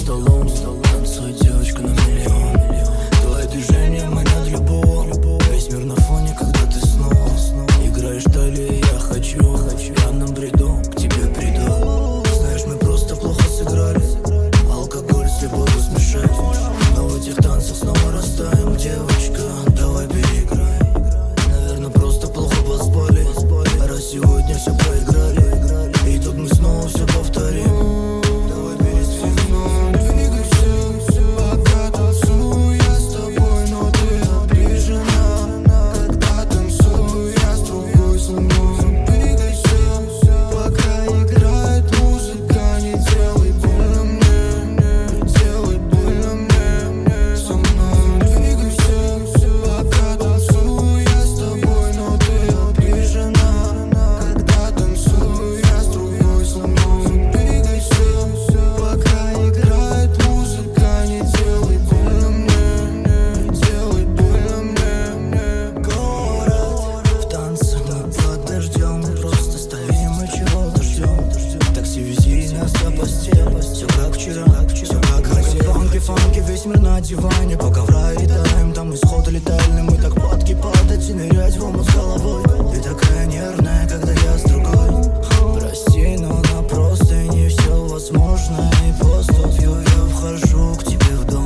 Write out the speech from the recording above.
столом. Танцует девочка на миллион. Твои движения манят любого. Весь мир на фоне, когда ты снова играешь далее, я хочу. В пьяном бреду к тебе приду. Знаешь, мы просто плохо сыграли. Алкоголь с любовью смешать. Но в этих танцах снова растаем. Девочка, давай переиграй. Наверное, просто плохо поспали. Раз сегодня все проиграли, и тут мы снова все повторим. Давай переспим. Двигайся, пока танцую я с тобой, но ты обижена. Когда танцую я с другой, со мной. Двигайся, пока играет музыка, не делай больно мне, не делай больно мне. Со мной двигайся, пока танцую я с тобой, но ты обижена. Когда танцую я с другой, со мной. Двигайся, пока играет музыка, не делай больно мне, не делай больно мне. Город в танце, мы под дождем, мы просто стоим и чего-то ждем. Такси, вези нас до постели, все как вчера, все как фанки, фанки, весь мир на диване. По ковра летаем, там исход летальный. Мы так падки падать и нырять в омут с головой. Ты такая нервная, когда я с другой. Прости, но на просто не все возможно. И просто пью, я вхожу к тебе в дом.